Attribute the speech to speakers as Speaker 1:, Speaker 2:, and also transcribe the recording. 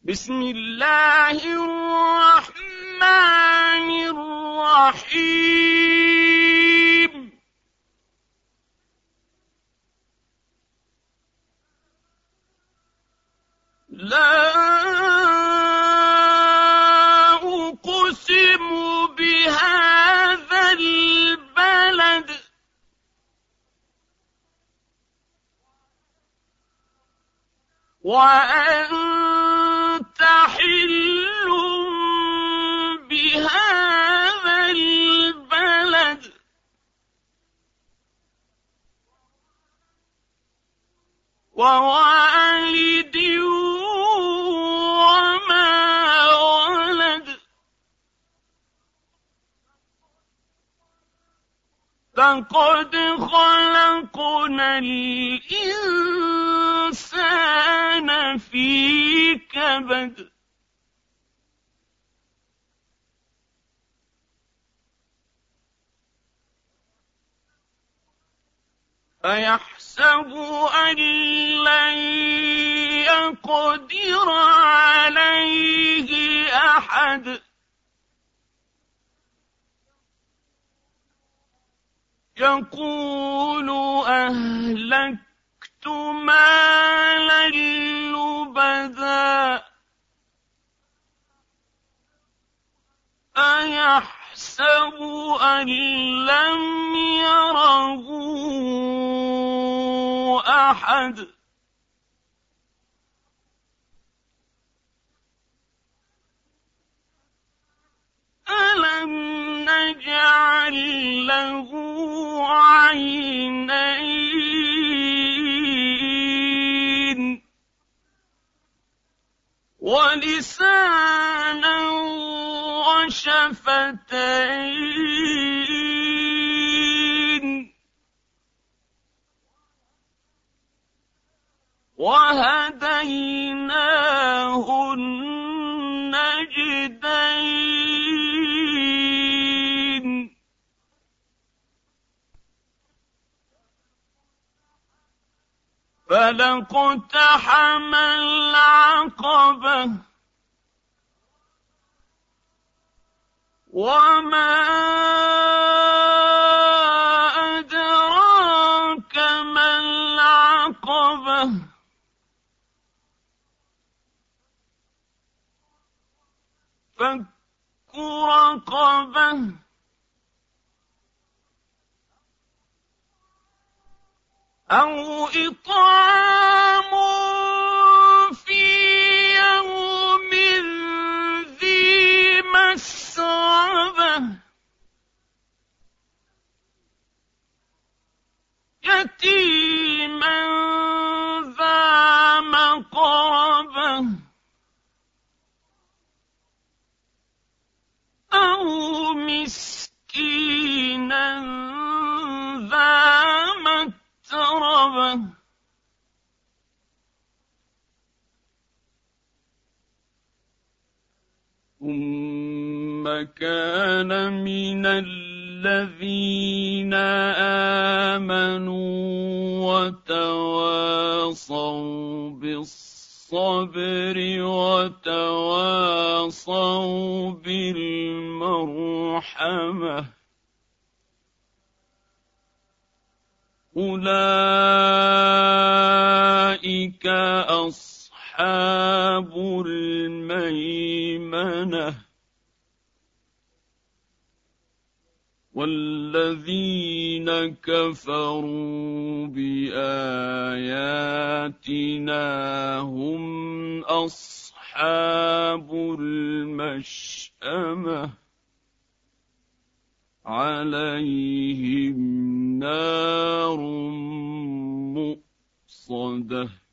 Speaker 1: بسم الله الرحمن الرحيم لا أقسم بهذا البلد وأنت حل بهذا البلد ووالد وما ولد لقد خلقنا الإنسان في كبد أيحسب أن لن يقدر عليه أحد يقول أهلكت مالا لبدا أيحسب أن لم يره أحد ألم نجعل له عينين ولسانا وشفتين وهديناه النجدين فلاقتحم العقبة وما أدراك ما العقبة فك رقبة أو إطعام في يوم ذي مسغبة يتيما ذا مقربة أو مسكينا ذا متربة ثم كان من الذين آمنوا وتواصوا بالصبر وتواصوا بالمرحمة أولئك أصحاب الميمنة والذين كفروا بآياتنا هم أصحاب المشأمة عليهم نار مؤصدة